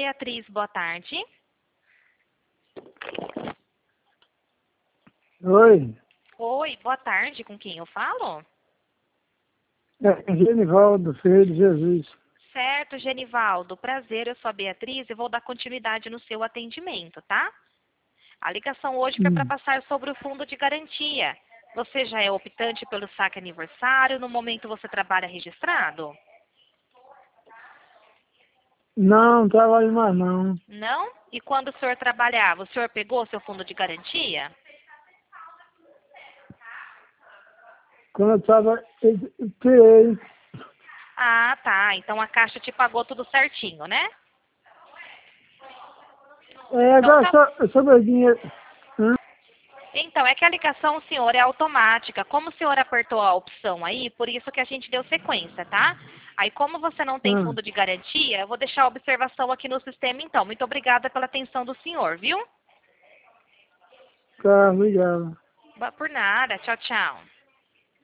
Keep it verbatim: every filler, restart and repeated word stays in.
Beatriz, boa tarde. Oi, Oi, boa tarde, com quem eu falo? é Genivaldo, filho de Jesus. Certo, Genivaldo, prazer, eu sou a Beatriz e vou dar continuidade no seu atendimento, tá? A ligação hoje foi para Hum. passar sobre o fundo de garantia. Você já é optante pelo saque aniversário, no momento você trabalha registrado? Não, não trabalho mais não. Não? E quando o senhor trabalhava, o senhor pegou seu fundo de garantia? Quando eu estava, eu eu tirei. Ah, tá. Então a Caixa te pagou tudo certinho, né? É, Então agora tá. só, sobre o dinheiro. Hã? Então, é que a ligação, senhor, é automática. Como o senhor apertou a opção aí, por isso que a gente deu sequência, tá? Aí, como você não tem Hã? fundo de garantia, eu vou deixar a observação aqui no sistema, então. Muito obrigada pela atenção do senhor, viu? Tá, obrigado. Por nada. Tchau, tchau.